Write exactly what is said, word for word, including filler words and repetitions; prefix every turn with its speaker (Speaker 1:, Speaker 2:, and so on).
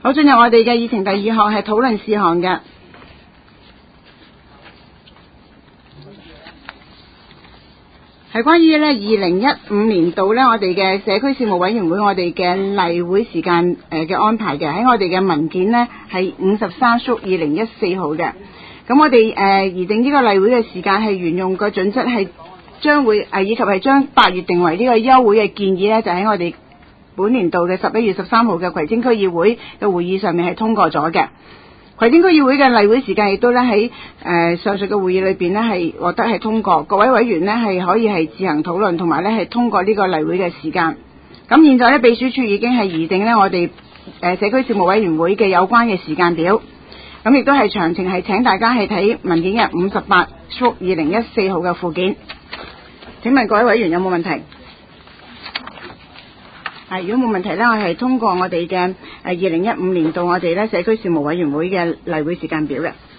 Speaker 1: 好，進入我哋嘅議程第二項係討論事項嘅，係關於咧二零一五年度咧我哋嘅社區事務委員會我哋嘅例會時間誒嘅安排嘅，喺我哋嘅文件呢係五十三縮二零一四號嘅。咁我哋誒擬定呢個例會嘅時間係沿用個準則係將會誒以及係將八月定為呢個休會嘅建議咧，就喺我哋本年度嘅十一月十三號嘅葵青區議會嘅會議上面係通過咗嘅。葵青區議會嘅例會時間亦都咧喺誒上述嘅會議裏邊咧係獲得係通過，各位委員呢係可以係自行討論同埋咧係通過呢個例會嘅時間。咁現在咧秘書處已經係擬定咧我哋誒社區事務委員會嘅有關嘅時間表，咁亦都係詳情係請大家係睇文件嘅五十八縮二零一四號嘅附件。請問各位委員有冇問題？係，如果冇問題咧，我係通過我哋嘅誒二零一五年度我哋咧社區事務委員會嘅例會時間表嘅。